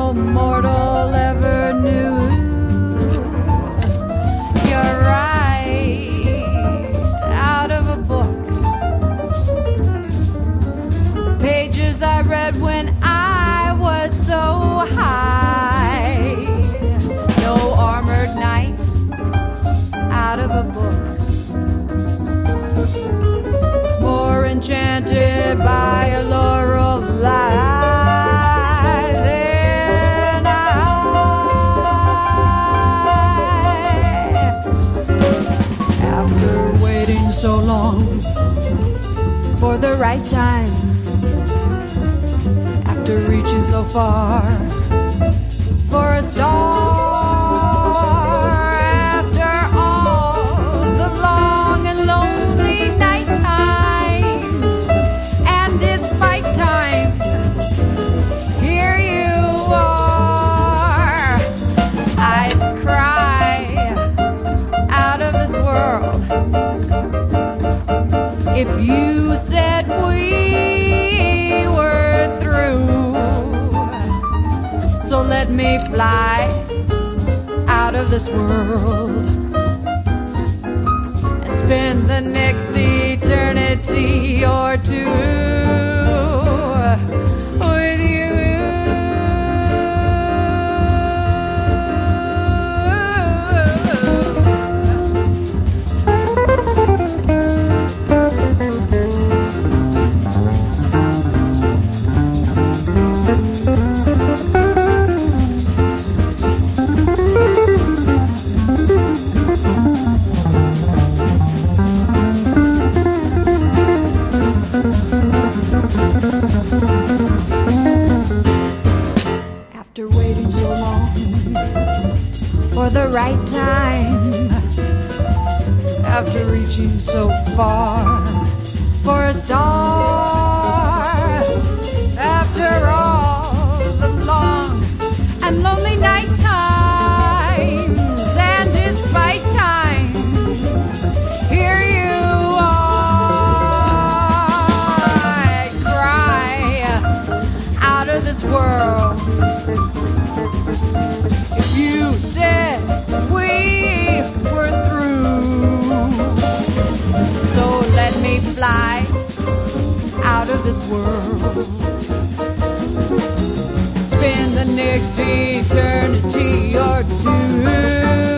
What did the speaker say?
no mortal ever knew. You're right out of a book. The pages I read when I was so high. No armored knight out of a book is more enchanted by a laurel lie than I. After waiting so long for the right time, after reaching so far for a star, after all the long and lonely night times, and despite time, here you are. I'd cry out of this world if you said we were through. So let me fly out of this world and spend the next eternity or two with you. After waiting so long for the right time, after reaching so far for a star, after all the long and lonely night times, and despite time, here you are. I cry out of this world if you said we were through. So let me fly out of this world, spend the next eternity or two.